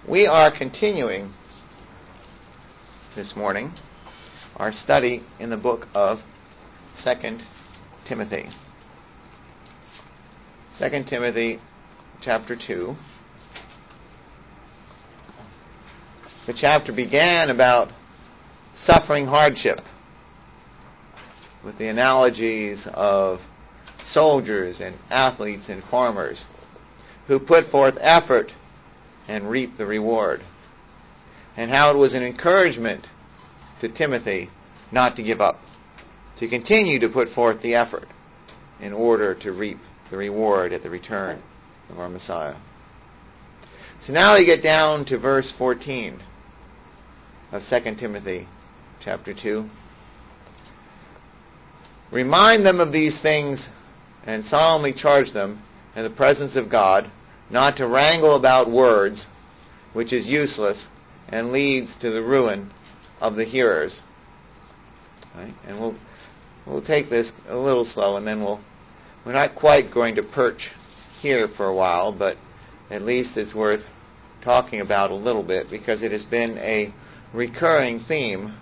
We are continuing this morning our study in the book of 2 Timothy. 2 Timothy chapter 2. The chapter began about suffering hardship with the analogies of soldiers and athletes and farmers who put forth effort and reap the reward, and how it was an encouragement to Timothy not to give up, to continue to put forth the effort in order to reap the reward at the return of our Messiah. So now we get down to verse 14 of 2 Timothy chapter 2. Remind them of these things and solemnly charge them in the presence of God not to wrangle about words, which is useless and leads to the ruin of the hearers. Right? And we'll take this a little slow, and then we're not quite going to perch here for a while, but at least it's worth talking about a little bit, because it has been a recurring theme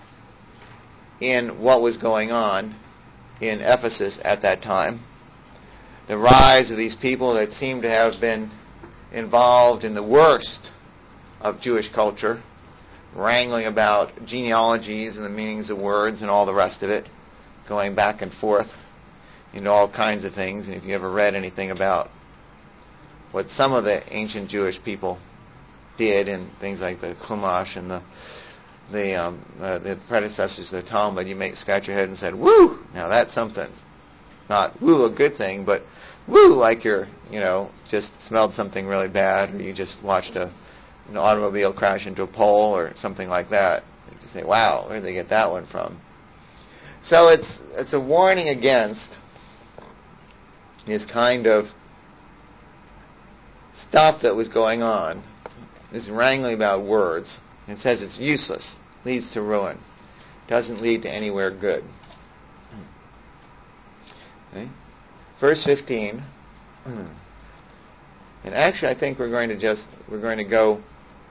in what was going on in Ephesus at that time. The rise of these people that seem to have been involved in the worst of Jewish culture, wrangling about genealogies and the meanings of words and all the rest of it, going back and forth into all kinds of things. And if you ever read anything about what some of the ancient Jewish people did in things like the Chumash and the predecessors of the Talmud, you may scratch your head and say, "Woo! Now that's something." Not woo, a good thing, but woo, like you're, just smelled something really bad, or you just watched an automobile crash into a pole or something like that. You just say, "Wow, where did they get that one from?" So it's a warning against this kind of stuff that was going on, this wrangling about words. It says it's useless, leads to ruin, doesn't lead to anywhere good. Okay. Verse 15. And actually, I think we're going to go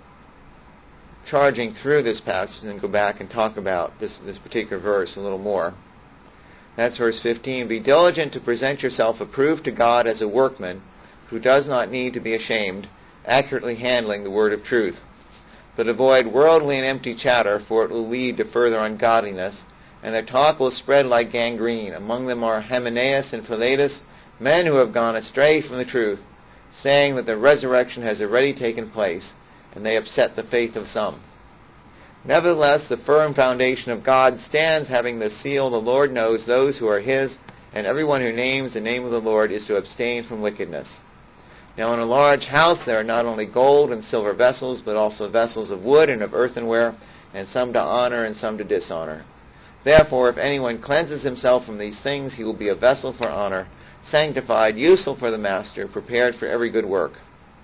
charging through this passage and go back and talk about this particular verse a little more. That's verse 15. Be diligent to present yourself approved to God as a workman who does not need to be ashamed, accurately handling the word of truth. But avoid worldly and empty chatter, for it will lead to further ungodliness, and their talk will spread like gangrene. Among them are Hymenaeus and Philetus, men who have gone astray from the truth, saying that the resurrection has already taken place, and they upset the faith of some. Nevertheless, the firm foundation of God stands, having the seal, the Lord knows those who are His, and everyone who names the name of the Lord is to abstain from wickedness. Now in a large house there are not only gold and silver vessels, but also vessels of wood and of earthenware, and some to honor and some to dishonor. Therefore, if anyone cleanses himself from these things, he will be a vessel for honor, sanctified, useful for the master, prepared for every good work.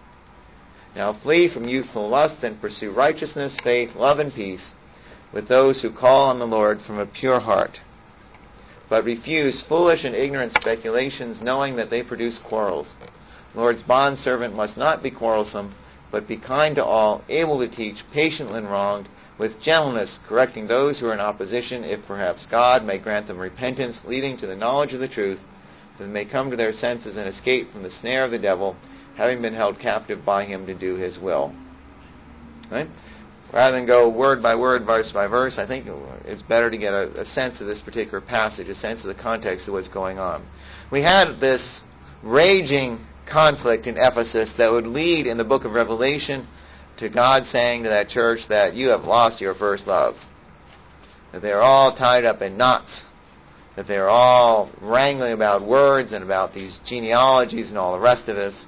Now flee from youthful lust and pursue righteousness, faith, love, and peace with those who call on the Lord from a pure heart. But refuse foolish and ignorant speculations, knowing that they produce quarrels. The Lord's bondservant must not be quarrelsome, but be kind to all, able to teach, patient when wronged, with gentleness correcting those who are in opposition, if perhaps God may grant them repentance, leading to the knowledge of the truth, that they may come to their senses and escape from the snare of the devil, having been held captive by him to do his will. Right? Rather than go word by word, verse by verse, I think it's better to get a sense of this particular passage, a sense of the context of what's going on. We had this raging conflict in Ephesus that would lead in the book of Revelation to God saying to that church that you have lost your first love, that they are all tied up in knots, that they are all wrangling about words and about these genealogies and all the rest of this.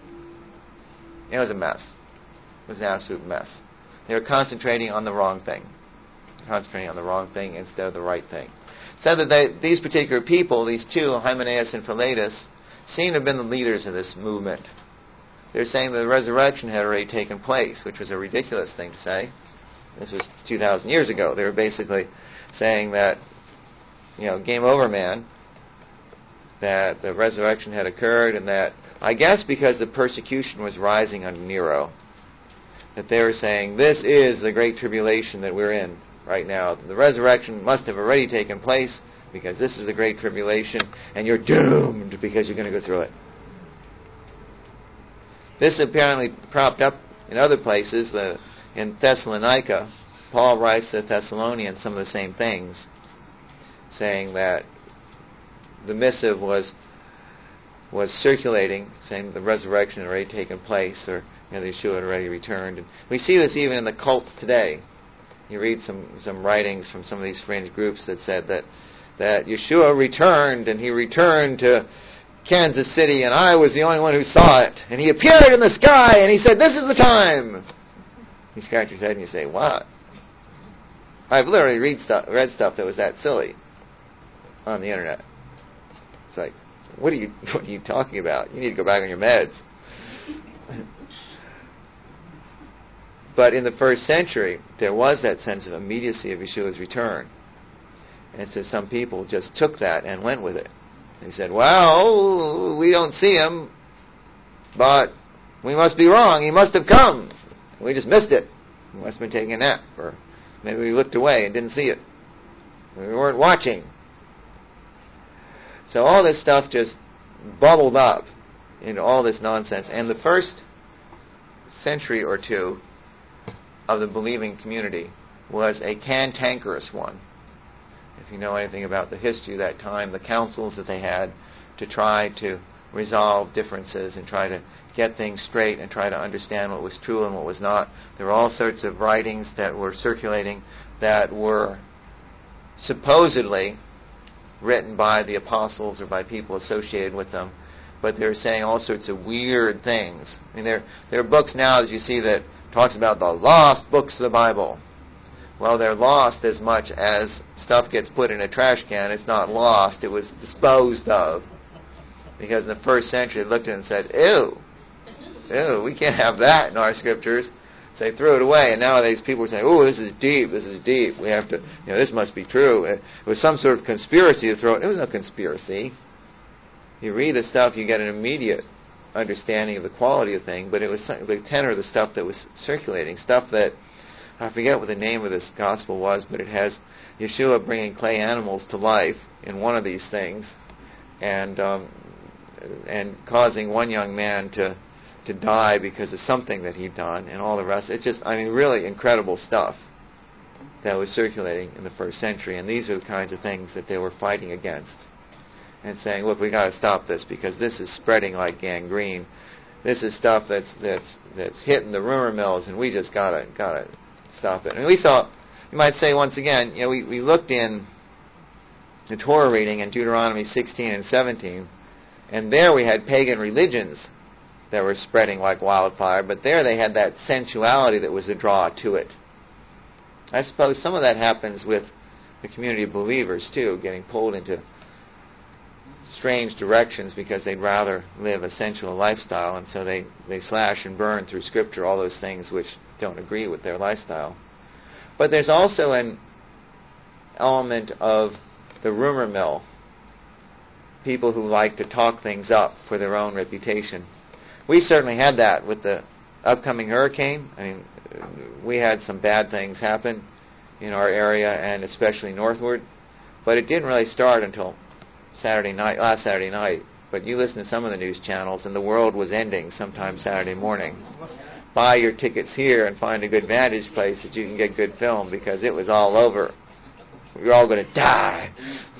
It was a mess. It was an absolute mess. They were concentrating on the wrong thing. Concentrating on the wrong thing instead of the right thing. It said that these particular people, these two, Hymenaeus and Philetus, seem to have been the leaders of this movement. They're saying that the resurrection had already taken place, which was a ridiculous thing to say. This was 2,000 years ago. They were basically saying that, game over, man, that the resurrection had occurred, and that, I guess because the persecution was rising under Nero, that they were saying, this is the great tribulation that we're in right now. The resurrection must have already taken place because this is the great tribulation, and you're doomed because you're going to go through it. This apparently cropped up in other places. In Thessalonica, Paul writes to the Thessalonians some of the same things, saying that the missive was circulating, saying the resurrection had already taken place, or the Yeshua had already returned. And we see this even in the cults today. You read some writings from some of these fringe groups that said that Yeshua returned, and he returned to Kansas City, and I was the only one who saw it. And he appeared in the sky, and he said, this is the time. You scratch your head and you say, what? I've literally read stuff that was that silly on the internet. It's like, what are you talking about? You need to go back on your meds. But in the first century, there was that sense of immediacy of Yeshua's return. And so some people just took that and went with it. They said, well, we don't see him, but we must be wrong. He must have come. We just missed it. We must have been taking a nap. Or maybe we looked away and didn't see it. We weren't watching. So all this stuff just bubbled up into all this nonsense. And the first century or two of the believing community was a cantankerous one. If you know anything about the history of that time, the councils that they had to try to resolve differences and try to get things straight and try to understand what was true and what was not. There were all sorts of writings that were circulating that were supposedly written by the apostles or by people associated with them, but they were saying all sorts of weird things. I mean, there are books now that you see that talks about the lost books of the Bible. Well, they're lost as much as stuff gets put in a trash can. It's not lost. It was disposed of. Because in the first century, they looked at it and said, ew, we can't have that in our scriptures. So they threw it away. And nowadays people are saying, oh, this is deep. We have to, this must be true. It was some sort of conspiracy to throw it. It was no conspiracy. You read the stuff, you get an immediate understanding of the quality of the thing, but it was the tenor of the stuff that was circulating, stuff that, I forget what the name of this gospel was, but it has Yeshua bringing clay animals to life in one of these things, and causing one young man to die because of something that he'd done, and all the rest. It's just, really incredible stuff that was circulating in the first century, and these are the kinds of things that they were fighting against, and saying, look, we got to stop this because this is spreading like gangrene. This is stuff that's hitting the rumor mills, and we just gotta stop it. And we saw, you might say once again, we looked in the Torah reading in Deuteronomy 16 and 17, and there we had pagan religions that were spreading like wildfire, but there they had that sensuality that was a draw to it. I suppose some of that happens with the community of believers too, getting pulled into strange directions because they'd rather live a sensual lifestyle, and so they slash and burn through Scripture all those things which don't agree with their lifestyle. But there's also an element of the rumor mill, people who like to talk things up for their own reputation. We certainly had that with the upcoming hurricane. We had some bad things happen in our area, and especially northward, but it didn't really start until last Saturday night. But you listen to some of the news channels, and the world was ending sometime Saturday morning. Buy your tickets here and find a good vantage place that you can get good film, because it was all over. We were all going to die.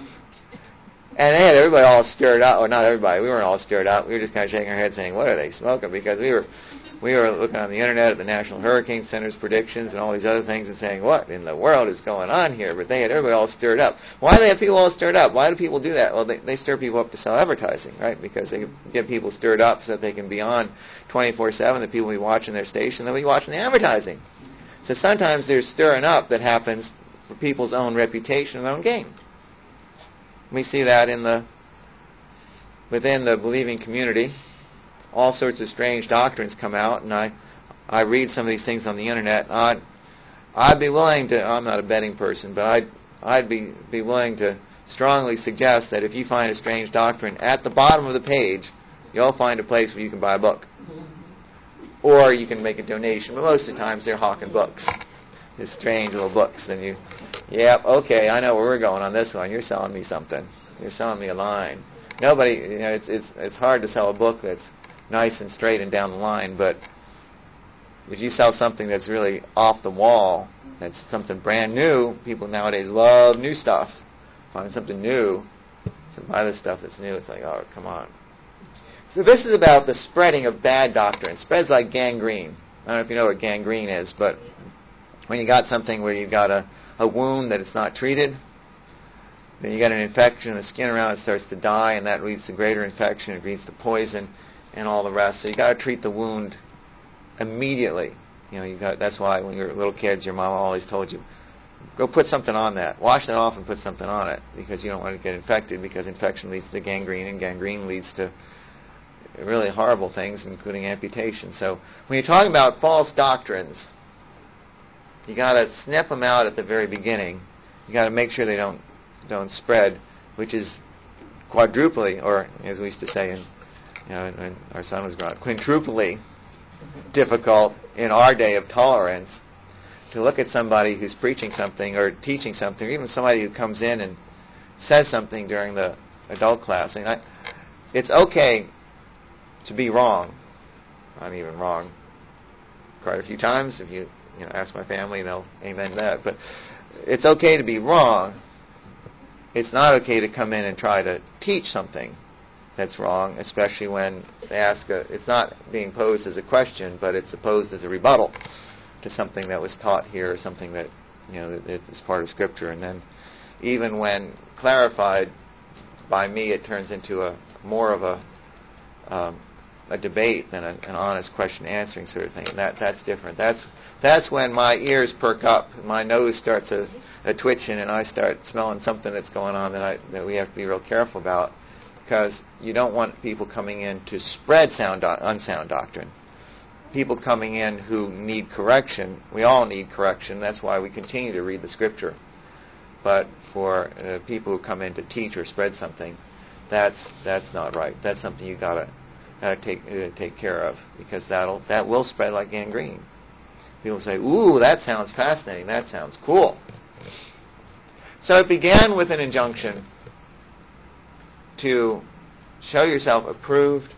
And they had everybody all stirred up. Well, not everybody. We weren't all stirred up. We were just kind of shaking our heads saying, what are they smoking? Because we were looking on the internet at the National Hurricane Center's predictions and all these other things and saying, what in the world is going on here? But they had everybody all stirred up. Why do they have people all stirred up? Why do people do that? Well, they stir people up to sell advertising, right? Because they get people stirred up so that they can be on 24/7. The people will be watching their station. They'll be watching the advertising. So sometimes there's stirring up that happens for people's own reputation and their own gain. We see that within the believing community. All sorts of strange doctrines come out, and I read some of these things on the internet. I'd be willing to, I'm not a betting person, but I'd be willing to strongly suggest that if you find a strange doctrine, at the bottom of the page, you'll find a place where you can buy a book. Or you can make a donation, but most of the times they're hawking books. These strange little books. And okay, I know where we're going on this one. You're selling me something. You're selling me a line. Nobody, it's hard to sell a book that's nice and straight and down the line, but if you sell something that's really off the wall, that's something brand new, people nowadays love new stuff. Find something new, so buy the stuff that's new. It's like, oh, come on. So this is about the spreading of bad doctrine. It spreads like gangrene. I don't know if you know what gangrene is, but when you got something where you've got a wound that it's not treated, then you got an infection, the skin around it starts to die, and that leads to greater infection, it leads to poison, and all the rest. So you got to treat the wound immediately. That's why when you're little kids, your mom always told you, go put something on that. Wash that off and put something on it, because you don't want to get infected, because infection leads to gangrene, and gangrene leads to really horrible things, including amputation. So when you're talking about false doctrines, you got to snip them out at the very beginning. You got to make sure they don't spread, which is quadruply, or as we used to say when our son was growing up, quintuply difficult in our day of tolerance to look at somebody who's preaching something or teaching something, or even somebody who comes in and says something during the adult class. It's okay to be wrong. I'm even wrong quite a few times. If you ask my family, they'll amen that. But it's okay to be wrong. It's not okay to come in and try to teach something that's wrong, especially when they ask it's not being posed as a question, but it's posed as a rebuttal to something that was taught here, or something that that is part of Scripture. And then even when clarified by me, it turns into more of a debate than an honest question answering sort of thing. And that's different. That's when my ears perk up, my nose starts a twitching, and I start smelling something that's going on that we have to be real careful about, because you don't want people coming in to spread unsound doctrine. People coming in who need correction. We all need correction. That's why we continue to read the Scripture. But for people who come in to teach or spread something, that's not right. That's something you gotta take care of, because that will spread like gangrene. People say, "Ooh, that sounds fascinating. That sounds cool." So it began with an injunction to show yourself approved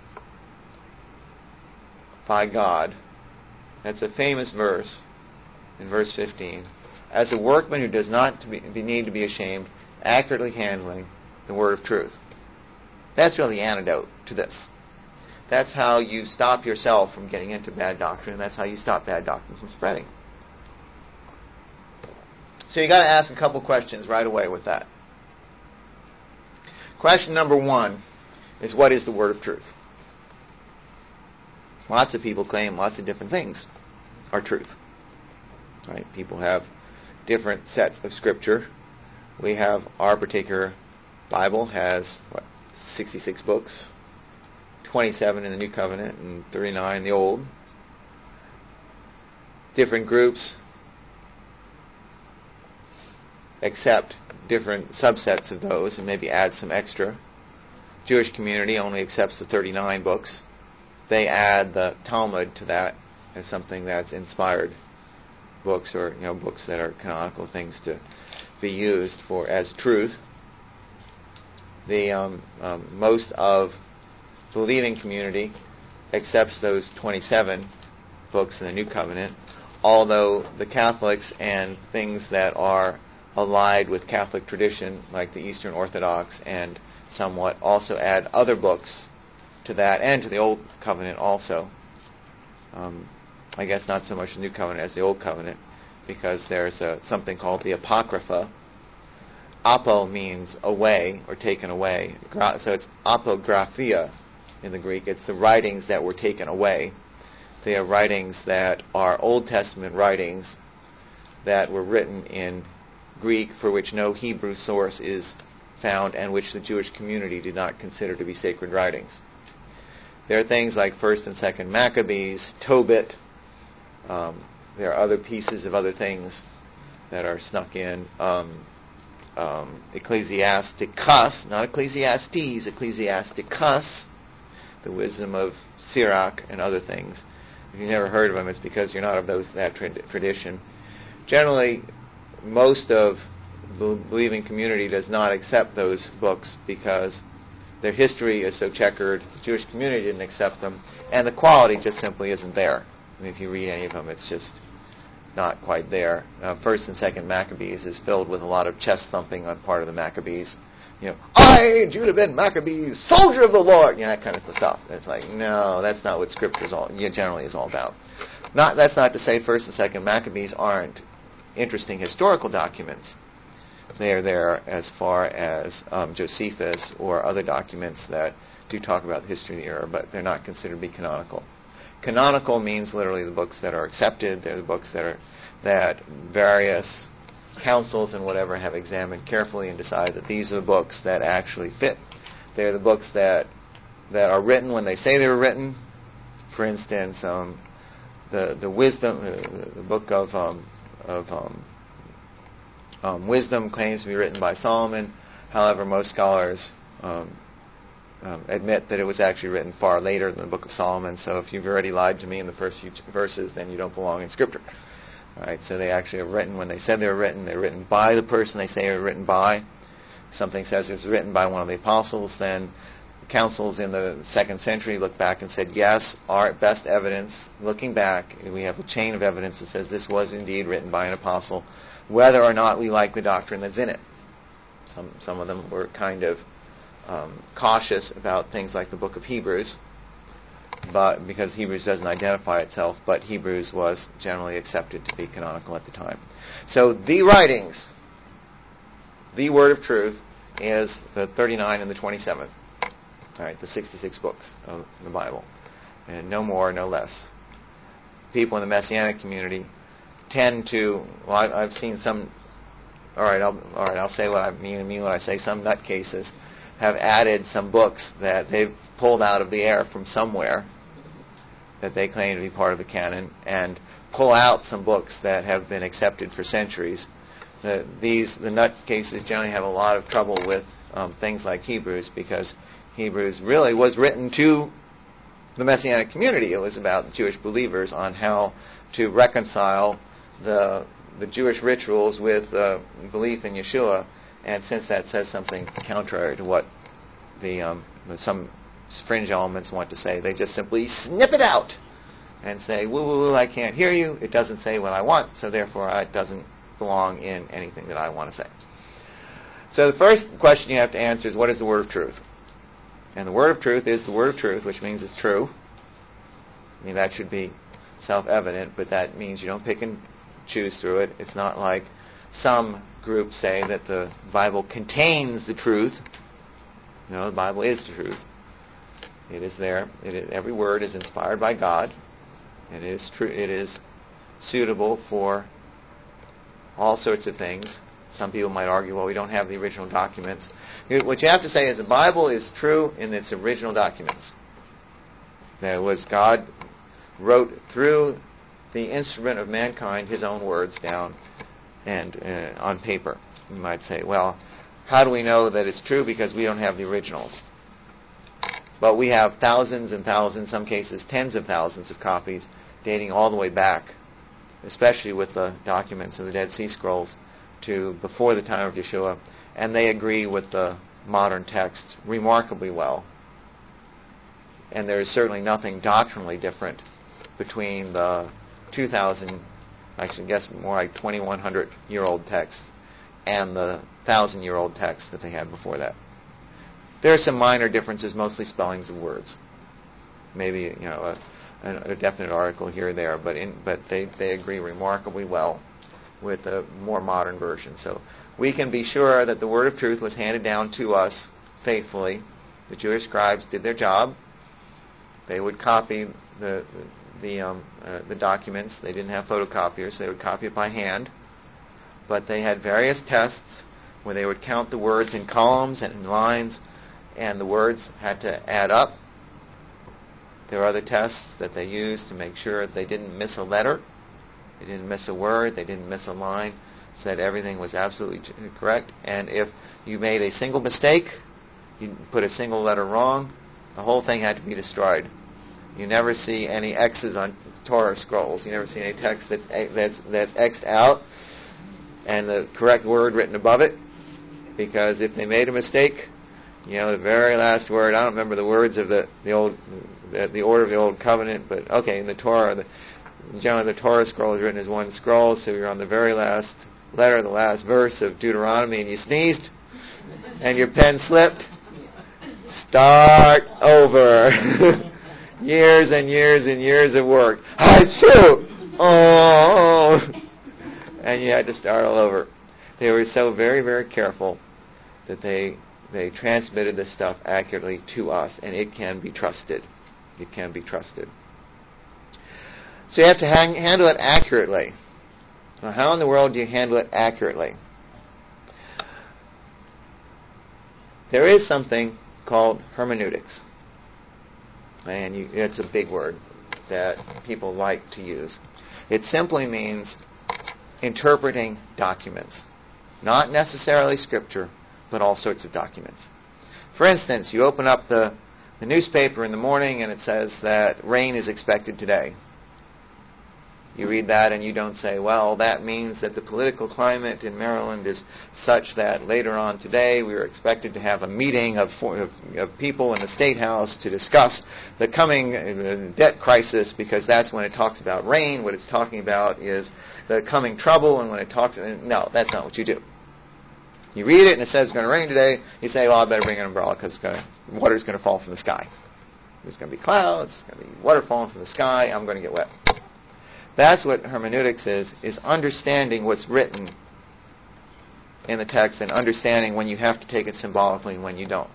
by God. That's a famous verse in verse 15. As a workman who does not need to be ashamed, accurately handling the word of truth. That's really the antidote to this. That's how you stop yourself from getting into bad doctrine, and that's how you stop bad doctrine from spreading. So you got to ask a couple questions right away with that. Question number one is, what is the word of truth? Lots of people claim lots of different things are truth. Right? People have different sets of Scripture. We have our particular Bible has 66 books, 27 in the New Covenant and 39 in the Old. Different groups accept different subsets of those and maybe add some extra. Jewish community only accepts the 39 books. They add the Talmud to that as something that's inspired books, or books that are canonical things to be used for as truth. The most of the believing community accepts those 27 books in the New Covenant, although the Catholics and things that are allied with Catholic tradition, like the Eastern Orthodox and somewhat, also add other books to that and to the Old Covenant also. I guess not so much the New Covenant as the Old Covenant, because there's something called the Apocrypha. Apo means away or taken away. So it's apographia in the Greek. It's the writings that were taken away. They are writings that are Old Testament writings that were written in Greek, for which no Hebrew source is found, and which the Jewish community did not consider to be sacred writings. There are things like 1st and 2nd Maccabees, Tobit. There are other pieces of other things that are snuck in. Ecclesiasticus, not Ecclesiastes, Ecclesiasticus, the wisdom of Sirach and other things. If you've never heard of them, it's because you're not of that tradition. Generally, most of the believing community does not accept those books because their history is so checkered. The Jewish community didn't accept them, and the quality just simply isn't there. I mean, if you read any of them, it's just not quite there. First and Second Maccabees is filled with a lot of chest thumping on part of the Maccabees. I, Judah ben Maccabees, soldier of the Lord, that kind of stuff. It's like, no, that's not what Scripture generally is all about. That's not to say First and Second Maccabees aren't interesting historical documents. They are there as far as Josephus or other documents that do talk about the history of the era, but they're not considered to be canonical. Canonical means literally the books that are accepted. They're the books that various councils and whatever have examined carefully and decided that these are the books that actually fit. They're the books that are written when they say they were written. For instance, the wisdom, the book of Wisdom claims to be written by Solomon. However, most scholars admit that it was actually written far later than the Book of Solomon. So if you've already lied to me in the first few verses, then you don't belong in Scripture. All right, so they actually are written when they said they were written. They're written by the person they say they were written by. Something says it was written by one of the apostles, then councils in the 2nd century looked back and said, yes, our best evidence, looking back, we have a chain of evidence that says this was indeed written by an apostle, whether or not we like the doctrine that's in it. Some of them were kind of cautious about things like the book of Hebrews, but because Hebrews doesn't identify itself, but Hebrews was generally accepted to be canonical at the time. So the writings, the word of truth, is the 39 and the 27. All right, the 66 books of the Bible, and no more, no less. People in the Messianic community tend to. Well, I've seen some. All right, I'll say what I mean when I say some nutcases have added some books that they've pulled out of the air from somewhere that they claim to be part of the canon, and pull out some books that have been accepted for centuries. The nutcases generally have a lot of trouble with things like Hebrews, because Hebrews really was written to the Messianic community. It was about Jewish believers on how to reconcile the Jewish rituals with belief in Yeshua. And since that says something contrary to what some fringe elements want to say, they just simply snip it out and say, woo, woo, woo, I can't hear you. It doesn't say what I want, so therefore it doesn't belong in anything that I want to say. So the first question you have to answer is, what is the word of truth? And the word of truth is the word of truth, which means it's true. I mean, that should be self-evident, but that means you don't pick and choose through it. It's not like some groups say that the Bible contains the truth. No, the Bible is the truth. It is there. Every word is inspired by God. It is true. It is suitable for all sorts of things. Some people might argue, well, we don't have the original documents. What you have to say is the Bible is true in its original documents. That was God wrote through the instrument of mankind His own words down and on paper. You might say, well, how do we know that it's true? Because we don't have the originals. But we have thousands and thousands, some cases tens of thousands of copies dating all the way back, especially with the documents of the Dead Sea Scrolls, to before the time of Yeshua, and they agree with the modern texts remarkably well. And there is certainly nothing doctrinally different between the 2,000, actually I guess more like 2,100-year-old text and the 1,000-year-old text that they had before that. There are some minor differences, mostly spellings of words. Maybe a definite article here or there, but they agree remarkably well with the more modern version. So we can be sure that the word of truth was handed down to us faithfully. The Jewish scribes did their job. They would copy the documents. They didn't have photocopiers. They would copy it by hand. But they had various tests where they would count the words in columns and in lines, and the words had to add up. There are other tests that they used to make sure they didn't miss a letter. They didn't miss a word. They didn't miss a line. Said everything was absolutely correct. And if you made a single mistake, you put a single letter wrong, the whole thing had to be destroyed. You never see any X's on Torah scrolls. You never see any text that's X'd out and the correct word written above it. Because if they made a mistake, the very last word, I don't remember the words of the order of the Old Covenant, but okay, in the Torah, generally the Torah scroll is written as one scroll, so you're on the very last letter, the last verse of Deuteronomy, and you sneezed, and your pen slipped. Start over. Years and years and years of work. Oh! And you had to start all over. They were so very, very careful that they transmitted this stuff accurately to us, and it can be trusted. It can be trusted. So you have to handle it accurately. Now, how in the world do you handle it accurately? There is something called hermeneutics. And it's a big word that people like to use. It simply means interpreting documents. Not necessarily Scripture, but all sorts of documents. For instance, you open up the newspaper in the morning and it says that rain is expected today. You read that and you don't say, well, that means that the political climate in Maryland is such that later on today we are expected to have a meeting of people in the State House to discuss the coming debt crisis, because that's when it talks about rain. What it's talking about is the coming trouble, and when it talks... No, that's not what you do. You read it and it says it's going to rain today. You say, well, I better bring an umbrella because water's going to fall from the sky. There's going to be clouds. There's going to be water falling from the sky. I'm going to get wet. That's what hermeneutics is understanding what's written in the text and understanding when you have to take it symbolically and when you don't.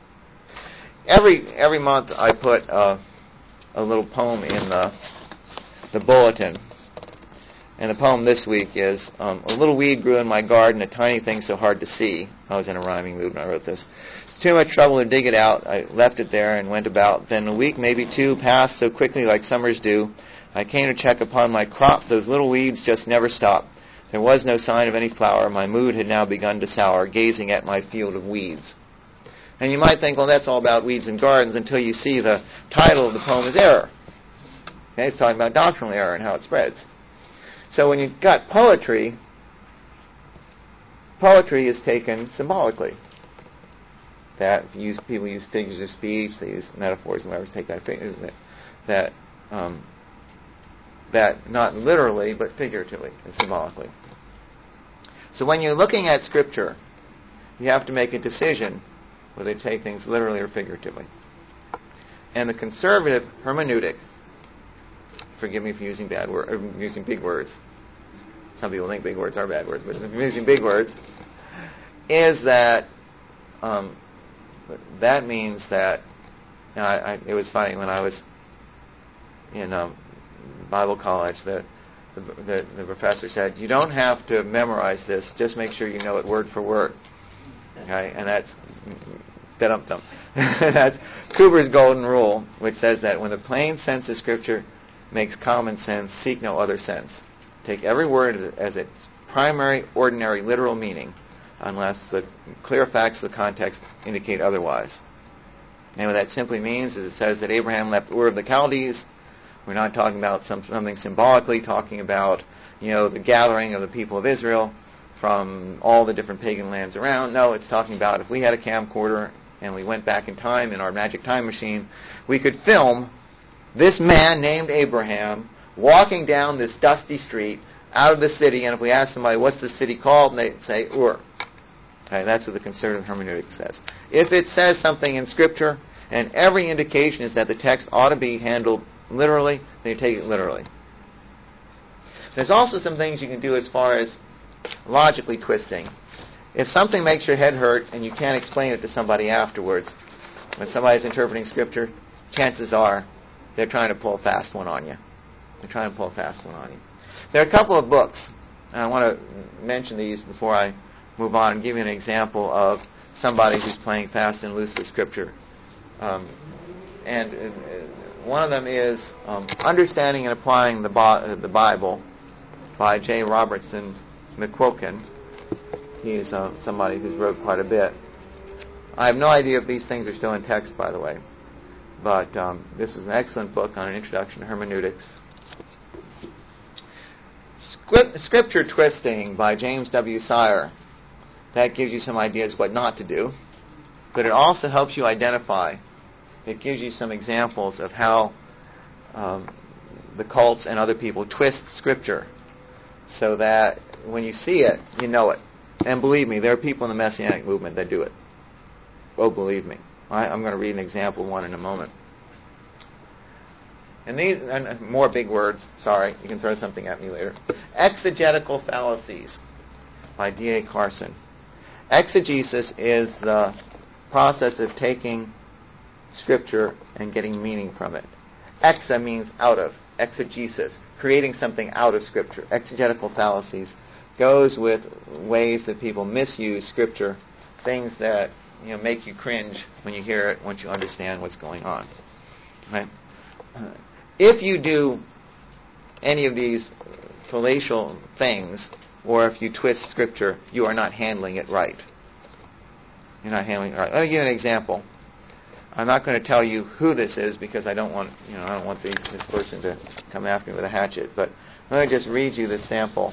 Every month I put a little poem in the bulletin. And the poem this week is, a little weed grew in my garden, a tiny thing so hard to see. I was in a rhyming mood when I wrote this. It's too much trouble to dig it out. I left it there and went about. Then a week, maybe two, passed so quickly like summers do. I came to check upon my crop. Those little weeds just never stopped. There was no sign of any flower. My mood had now begun to sour, gazing at my field of weeds. And you might think, well, that's all about weeds and gardens, until you see the title of the poem is Error. Okay, it's talking about doctrinal error and how it spreads. So when you've got poetry is taken symbolically. People use figures of speech, they use metaphors and whatever to take that not literally but figuratively and symbolically. So when you're looking at Scripture, you have to make a decision whether to take things literally or figuratively. And the conservative hermeneutic, forgive me for using using big words. Some people think big words are bad words, but if I'm using big words, is that that means that it was funny when I was in Bible college. The professor said, "You don't have to memorize this; just make sure you know it word for word." Okay, and that's da-dum-dum. That's Cooper's golden rule, which says that when the plain sense of Scripture makes common sense, seek no other sense. Take every word as its primary, ordinary, literal meaning, unless the clear facts of the context indicate otherwise. And what that simply means is it says that Abraham left Ur of the Chaldees. We're not talking about something symbolically, talking about the gathering of the people of Israel from all the different pagan lands around. No, it's talking about if we had a camcorder and we went back in time in our magic time machine, we could film this man named Abraham walking down this dusty street out of the city, and if we ask somebody, what's the city called, and they'd say, Ur. Okay, that's what the conservative hermeneutic says. If it says something in Scripture, and every indication is that the text ought to be handled literally, then you take it literally. There's also some things you can do as far as logically twisting. If something makes your head hurt and you can't explain it to somebody afterwards, when somebody's interpreting Scripture, chances are they're trying to pull a fast one on you. They're trying to pull a fast one on you. There are a couple of books, and I want to mention these before I move on and give you an example of somebody who's playing fast and loose with Scripture. And one of them is Understanding and Applying the Bible by J. Robertson McQuilkin. He is somebody who's wrote quite a bit. I have no idea if these things are still in text, by the way. But this is an excellent book on an introduction to hermeneutics. Scripture Twisting by James W. Sire. That gives you some ideas what not to do. But it also helps you identify. It gives you some examples of how the cults and other people twist Scripture so that when you see it, you know it. And believe me, there are people in the Messianic movement that do it. Oh, believe me. I'm going to read an example of one in a moment. And these, and more big words, sorry, you can throw something at me later. Exegetical fallacies by D.A. Carson. Exegesis is the process of taking Scripture and getting meaning from it. Exa means out of. Exegesis, creating something out of Scripture. Exegetical fallacies goes with ways that people misuse Scripture, things that make you cringe when you hear it, once you understand what's going on. Right? If you do any of these fallacious things, or if you twist Scripture, you are not handling it right. You're not handling it right. Let me give you an example. I'm not going to tell you who this is because I don't want this person to come after me with a hatchet. But let me just read you this sample.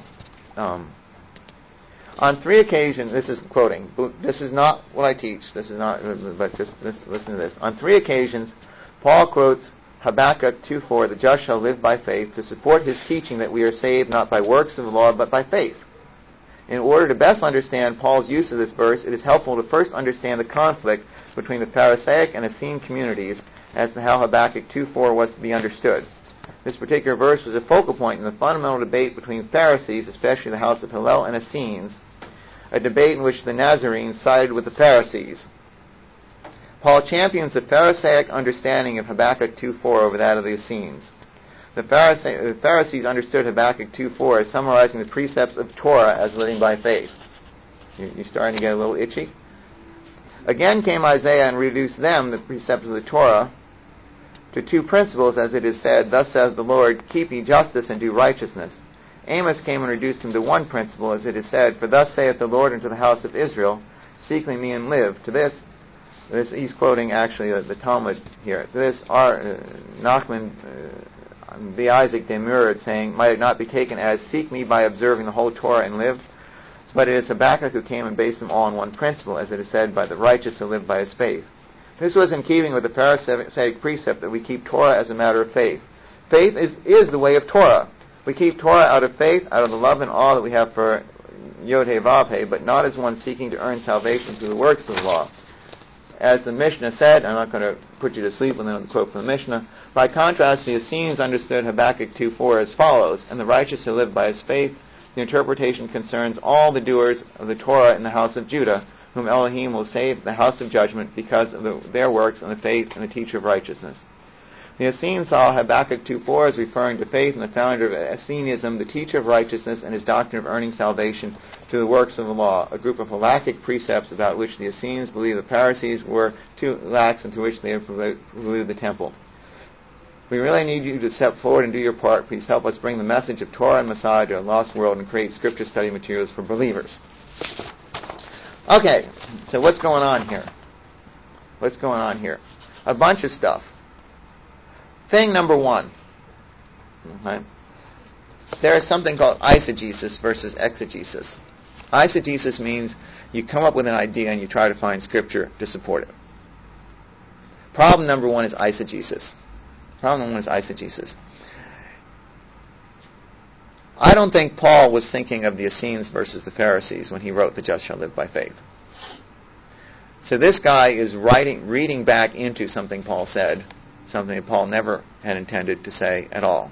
On 3 occasions, this is quoting. This is not what I teach. This is not. But just listen to this. On 3 occasions, Paul quotes Habakkuk 2:4, "The just shall live by faith," to support his teaching that we are saved not by works of the law but by faith. In order to best understand Paul's use of this verse, it is helpful to first understand the conflict between the Pharisaic and Essene communities as to how Habakkuk 2:4 was to be understood. This particular verse was a focal point in the fundamental debate between Pharisees, especially the house of Hillel, and Essenes, a debate in which the Nazarenes sided with the Pharisees. Paul champions the Pharisaic understanding of Habakkuk 2:4 over that of the Essenes. The Pharisees understood Habakkuk 2:4 as summarizing the precepts of Torah as living by faith. You're starting to get a little itchy? Again came Isaiah and reduced them, the precepts of the Torah, to 2 principles, as it is said, "Thus saith the Lord, keep ye justice and do righteousness." Amos came and reduced them to 1 principle, as it is said, "For thus saith the Lord unto the house of Israel, seek me and live." To this he's quoting actually the Talmud here. To this, Nachman the Isaac demurred, saying, "Might it not be taken as, seek me by observing the whole Torah and live?" But it is Habakkuk who came and based them all on 1 principle, as it is said, "By the righteous will live by his faith." This was in keeping with the Pharisaic precept that we keep Torah as a matter of faith. Faith is the way of Torah. We keep Torah out of faith, out of the love and awe that we have for Yod-Heh Vav-Heh, but not as one seeking to earn salvation through the works of the law. As the Mishnah said, I'm not going to put you to sleep with another quote from the Mishnah, by contrast, the Essenes understood Habakkuk 2:4 as follows, "And the righteous shall live by his faith." The interpretation concerns all the doers of the Torah in the house of Judah, whom Elohim will save the house of judgment because of their works and the faith and the teacher of righteousness. The Essenes saw Habakkuk 2:4 as referring to faith and the founder of Essenism, the teacher of righteousness, and his doctrine of earning salvation to the works of the law, a group of halakhic precepts about which the Essenes believed the Pharisees were too lax and to which they polluted the temple. We really need you to step forward and do your part. Please help us bring the message of Torah and Messiah to a lost world and create Scripture study materials for believers. Okay, so what's going on here? What's going on here? A bunch of stuff. Thing number 1. Okay. There is something called eisegesis versus exegesis. Eisegesis means you come up with an idea and you try to find Scripture to support it. Problem number 1 is eisegesis. Problem number 1 is eisegesis. I don't think Paul was thinking of the Essenes versus the Pharisees when he wrote, "The just shall live by faith." So this guy is reading back into something Paul said, something that Paul never had intended to say at all.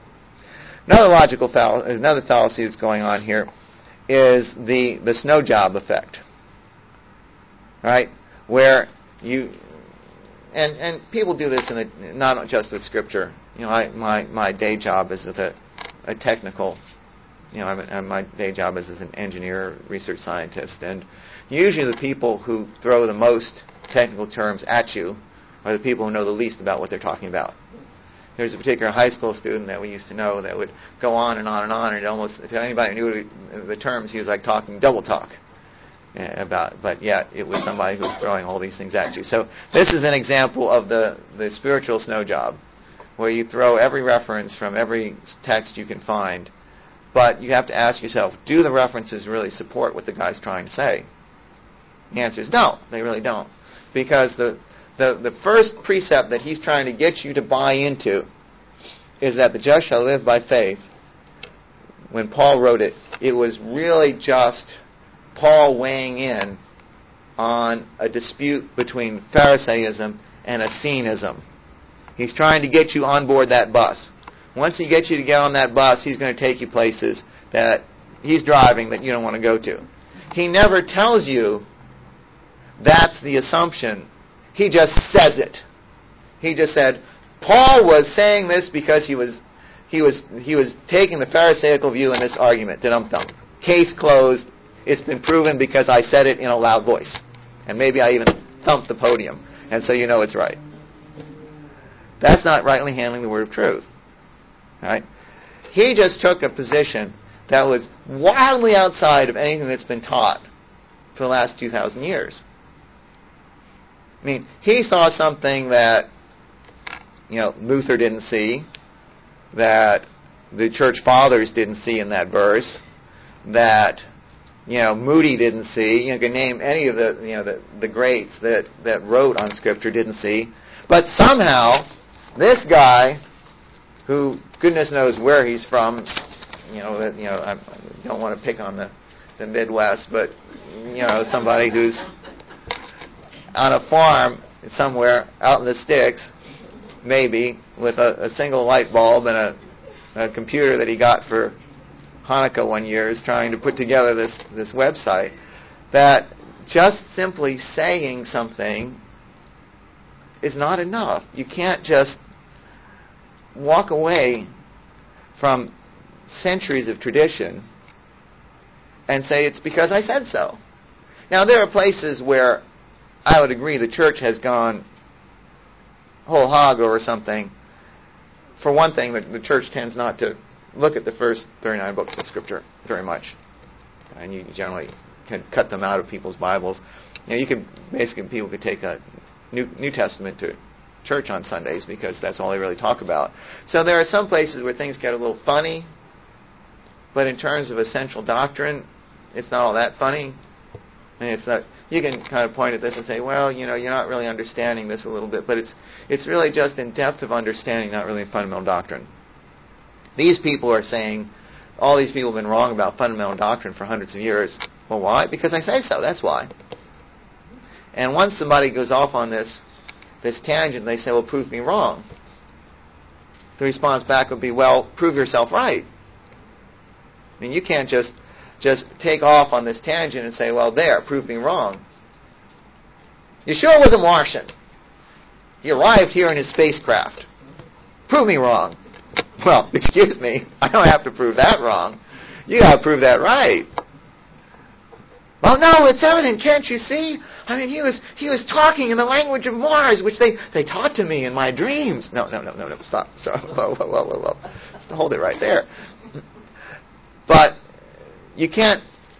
Another fallacy that's going on here is the snow job effect, right? Where you and people do this not just with Scripture. My day job is a technical. My day job is as an engineer, research scientist, and usually the people who throw the most technical terms at you are the people who know the least about what they're talking about. There's a particular high school student that we used to know that would go on and on and on, and almost, if anybody knew the terms, he was like talking double talk. but yet it was somebody who was throwing all these things at you. So this is an example of the spiritual snow job, where you throw every reference from every text you can find, but you have to ask yourself, do the references really support what the guy's trying to say? The answer is no, they really don't. Because the first precept that he's trying to get you to buy into is that the just shall live by faith. When Paul wrote it, it was really just Paul weighing in on a dispute between Pharisaism and Essenism. He's trying to get you on board that bus. Once he gets you to get on that bus, he's going to take you places that he's driving that you don't want to go to. He never tells you that's the assumption. He just says it. He just said, Paul was saying this because he was taking the Pharisaical view in this argument. Dum-dum. Case closed. It's been proven because I said it in a loud voice. And maybe I even thumped the podium. And so you know it's right. That's not rightly handling the word of truth. Right? He just took a position that was wildly outside of anything that's been taught for the last 2,000 years. I mean, he saw something that, Luther didn't see, that the church fathers didn't see in that verse, that Moody didn't see. You can name any of the greats that wrote on Scripture didn't see. But somehow, this guy, who goodness knows where he's from, I don't want to pick on the Midwest, but somebody who's on a farm somewhere out in the sticks, maybe with a single light bulb and a computer that he got for Hanukkah one year, is trying to put together this website, that just simply saying something is not enough. You can't just walk away from centuries of tradition and say it's because I said so. Now, there are places where I would agree the church has gone whole hog over something. For one thing, the church tends not to look at the first 39 books of Scripture very much. And you generally can cut them out of people's Bibles. People could take a New Testament to church on Sundays because that's all they really talk about. So there are some places where things get a little funny, but in terms of essential doctrine, it's not all that funny. And it's not. You can kind of point at this and say, well, you're not really understanding this a little bit, but it's really just in depth of understanding, not really fundamental doctrine. These people are saying, all these people have been wrong about fundamental doctrine for hundreds of years. Well, why? Because I say so. That's why. And once somebody goes off on this tangent, they say, well, prove me wrong. The response back would be, well, prove yourself right. I mean, you can't just take off on this tangent and say, well, there, prove me wrong. Yeshua was a Martian. He arrived here in his spacecraft. Prove me wrong. Well, excuse me, I don't have to prove that wrong. You got to prove that right. Well, no, it's evident, can't you see? I mean, he was talking in the language of Mars, which they taught to me in my dreams. No, stop. So, whoa. Hold it right there. But you can't.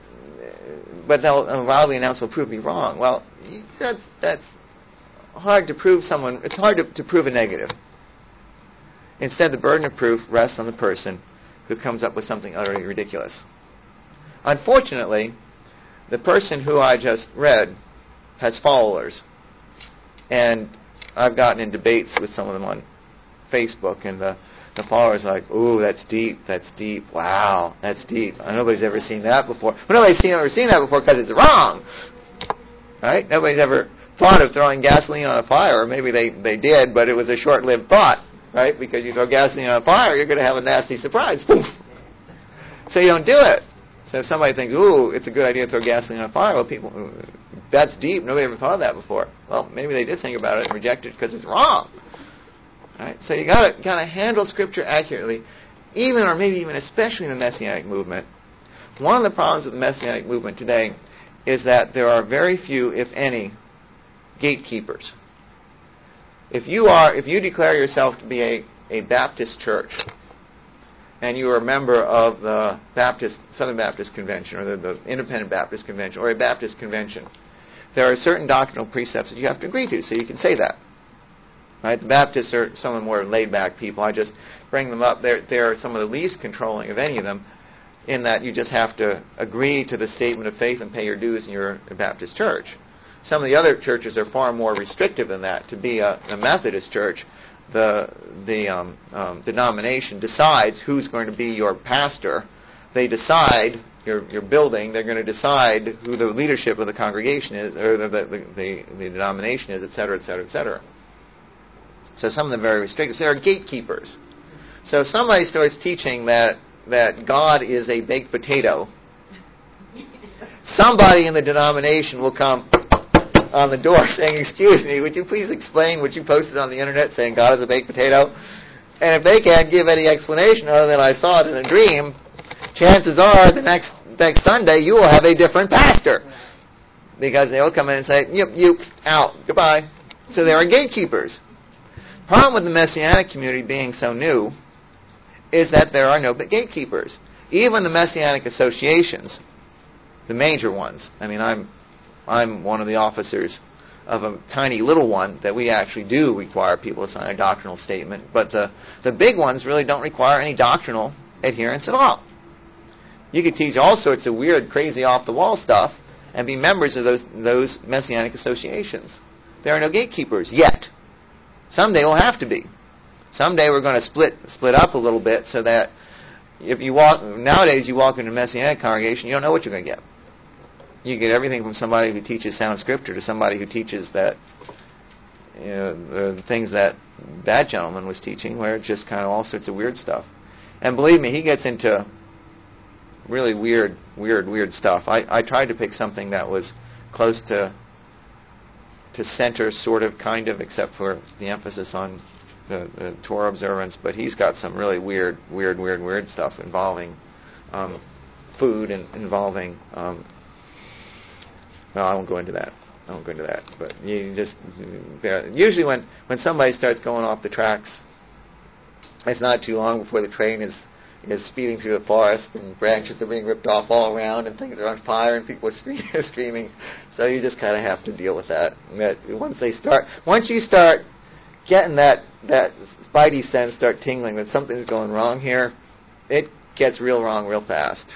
But they'll loudly announce, "Will prove me wrong." Well, that's hard to prove someone. It's hard to prove a negative. Instead, the burden of proof rests on the person who comes up with something utterly ridiculous. Unfortunately, the person who I just read has followers. And I've gotten in debates with some of them on Facebook, and the followers are like, ooh, that's deep, wow, that's deep. Nobody's ever seen that before. But nobody's ever seen that before because it's wrong. Right? Nobody's ever thought of throwing gasoline on a fire, or maybe they did, but it was a short-lived thought. Right? Because you throw gasoline on a fire, you're going to have a nasty surprise. Poof! So you don't do it. So if somebody thinks, ooh, it's a good idea to throw gasoline on a fire, well, that's deep. Nobody ever thought of that before. Well, maybe they did think about it and reject it because it's wrong. Right? So you got to handle Scripture accurately, even or maybe even especially in the Messianic movement. One of the problems with the Messianic movement today is that there are very few, if any, gatekeepers. If you declare yourself to be a Baptist church, and you are a member of the Southern Baptist Convention, or the Independent Baptist Convention, or a Baptist Convention, there are certain doctrinal precepts that you have to agree to, so you can say that. Right? The Baptists are some of the more laid-back people. I just bring them up. They're some of the least controlling of any of them, in that you just have to agree to the statement of faith and pay your dues in your Baptist church. Some of the other churches are far more restrictive than that. To be a Methodist church, the denomination decides who's going to be your pastor. They decide your building. They're going to decide who the leadership of the congregation is, or the denomination is, et cetera, et cetera, et cetera. So some of them are very restrictive. So there are gatekeepers. So if somebody starts teaching that God is a baked potato, somebody in the denomination will come on the door saying, "Excuse me, would you please explain what you posted on the internet saying God is a baked potato?" And if they can't give any explanation other than I saw it in a dream, chances are the next Sunday you will have a different pastor, because they will come in and say, "You out, goodbye." So there are gatekeepers. Problem with the Messianic community being so new is that there are no gatekeepers. Even the Messianic associations, the major ones. I mean, I'm one of the officers of a tiny little one that we actually do require people to sign a doctrinal statement, but the big ones really don't require any doctrinal adherence at all. You could teach all sorts of weird, crazy, off-the-wall stuff and be members of those Messianic associations. There are no gatekeepers yet. Someday we'll have to be. Someday we're going to split up a little bit, so that if you nowadays you walk into a Messianic congregation, you don't know what you're going to get. You get everything from somebody who teaches sound scripture to somebody who teaches that, the things that gentleman was teaching, where it's just kind of all sorts of weird stuff. And believe me, he gets into really weird stuff. I tried to pick something that was close to center, sort of, kind of, except for the emphasis on the Torah observance, but he's got some really weird stuff involving food and involving. Well, I won't go into that. But you just usually when somebody starts going off the tracks, it's not too long before the train is speeding through the forest, and branches are being ripped off all around, and things are on fire, and people are screaming. So you just kind of have to deal with that. Once you start getting that spidey sense start tingling that something's going wrong here, it gets real wrong real fast.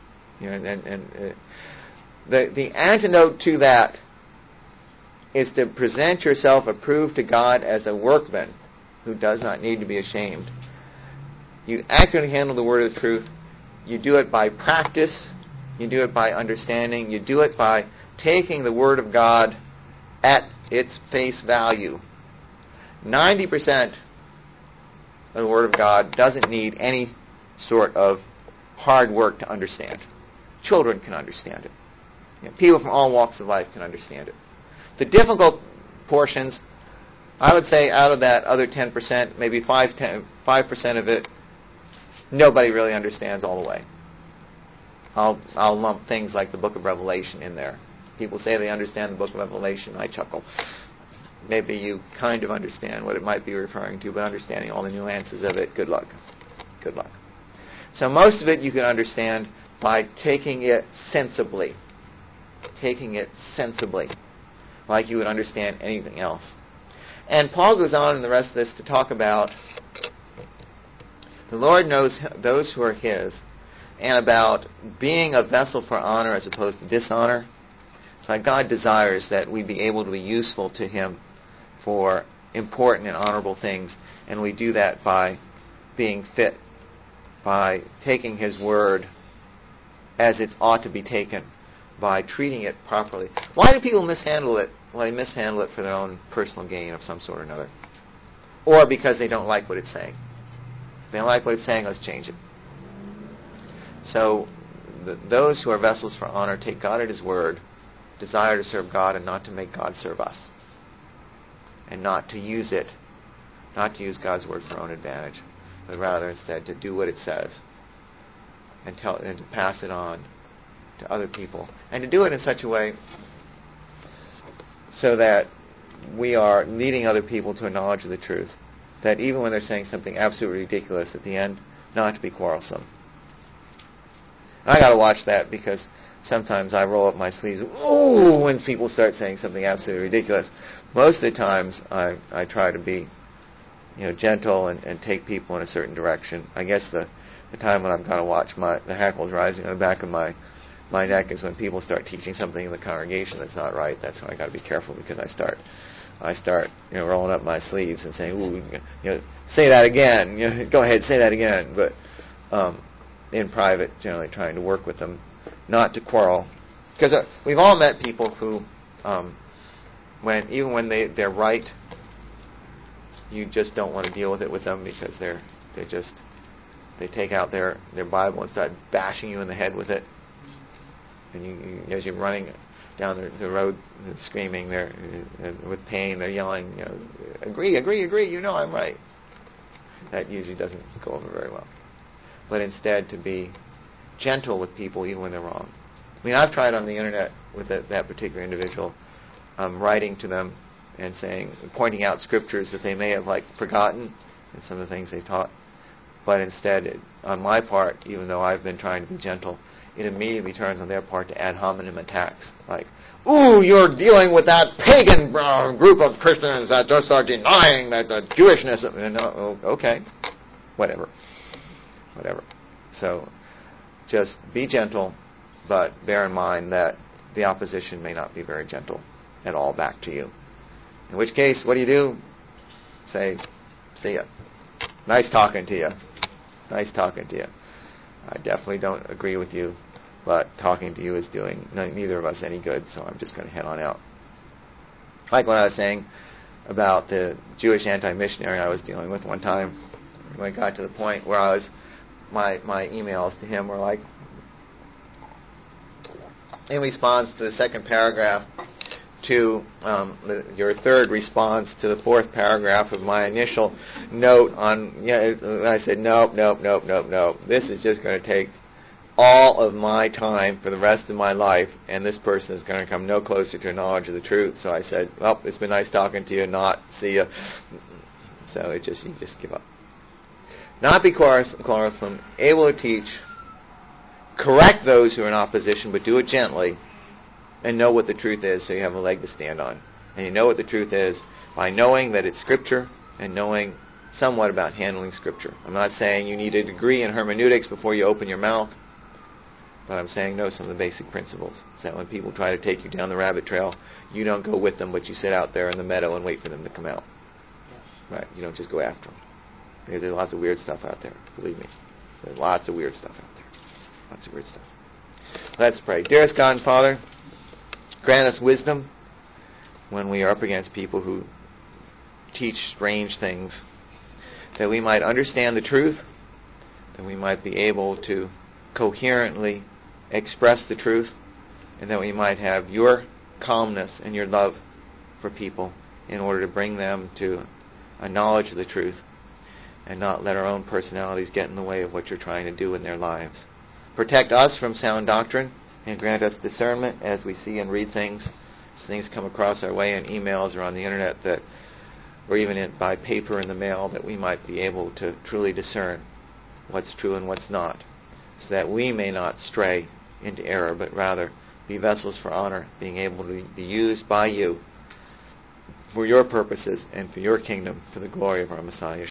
The antidote to that is to present yourself approved to God as a workman who does not need to be ashamed. You accurately handle the word of the truth. You do it by practice. You do it by understanding. You do it by taking the word of God at its face value. 90% of the word of God doesn't need any sort of hard work to understand. Children can understand it. People from all walks of life can understand it. The difficult portions, I would say, out of that other 10%, maybe 5% of it, nobody really understands all the way. I'll lump things like the book of Revelation in there. People say they understand the book of Revelation. I chuckle. Maybe you kind of understand what it might be referring to, but understanding all the nuances of it, good luck. Good luck. So most of it you can understand by taking it sensibly. Taking it sensibly, like you would understand anything else. And Paul goes on in the rest of this to talk about the Lord knows those who are His, and about being a vessel for honor as opposed to dishonor. It's like God desires that we be able to be useful to Him for important and honorable things, and we do that by being fit, by taking His word as it ought to be taken, by treating it properly. Why do people mishandle it? Well, they mishandle it for their own personal gain of some sort or another, or because they don't like what it's saying. If they don't like what it's saying, let's change it. So those who are vessels for honor take God at His word, desire to serve God and not to make God serve us, and not to use it, not to use God's word for our own advantage, but rather instead to do what it says and to pass it on to other people, and to do it in such a way so that we are leading other people to a knowledge of the truth, that even when they're saying something absolutely ridiculous, at the end not to be quarrelsome. I got to watch that because sometimes I roll up my sleeves, ooh, when people start saying something absolutely ridiculous. Most of the times I try to be, gentle and take people in a certain direction. I guess the time when I've got to watch the hackles rising on the back of my neck is when people start teaching something in the congregation that's not right. That's when I got to be careful because I start rolling up my sleeves and saying, ooh, say that again. Go ahead, say that again. But in private, generally trying to work with them, not to quarrel, because we've all met people who, even when they're right, you just don't want to deal with it with them because they take out their Bible and start bashing you in the head with it, and you as you're running down the road screaming, they're with pain, they're yelling, agree, I'm right. That usually doesn't go over very well. But instead to be gentle with people even when they're wrong. I mean, I've tried on the internet with that particular individual, writing to them and pointing out scriptures that they may have forgotten and some of the things they taught. But instead, on my part, even though I've been trying to be gentle, it immediately turns on their part to ad hominem attacks. Like, ooh, you're dealing with that pagan group of Christians that just are denying that the Jewishness of... okay, whatever. So, just be gentle, but bear in mind that the opposition may not be very gentle at all back to you. In which case, what do? Say, see ya. Nice talking to you. I definitely don't agree with you, but talking to you is doing neither of us any good, so I'm just going to head on out. Like what I was saying about the Jewish anti-missionary I was dealing with one time, when I got to the point where my emails to him were like, in response to the second paragraph, to your third response to the fourth paragraph of my initial note on, I said, nope. This is just going to take all of my time for the rest of my life, and this person is going to come no closer to a knowledge of the truth. So I said, well, it's been nice talking to you, see ya. So you just give up. Not be quarrelsome, able to teach, correct those who are in opposition, but do it gently, and know what the truth is so you have a leg to stand on. And you know what the truth is by knowing that it's Scripture and knowing somewhat about handling Scripture. I'm not saying you need a degree in hermeneutics before you open your mouth, but I'm saying know some of the basic principles. So that when people try to take you down the rabbit trail, you don't go with them, but you sit out there in the meadow and wait for them to come out. Right? You don't just go after them. There's lots of weird stuff out there, believe me. There's lots of weird stuff out there. Lots of weird stuff. Let's pray. Dearest God and Father, grant us wisdom when we are up against people who teach strange things, that we might understand the truth, that we might be able to coherently express the truth, and that we might have your calmness and your love for people in order to bring them to a knowledge of the truth and not let our own personalities get in the way of what you're trying to do in their lives. Protect us from sound doctrine and grant us discernment as we see and read things. As things come across our way in emails or on the internet, or even by paper in the mail, that we might be able to truly discern what's true and what's not, so that we may not stray into error, but rather be vessels for honor, being able to be used by you for your purposes and for your kingdom, for the glory of our Messiah.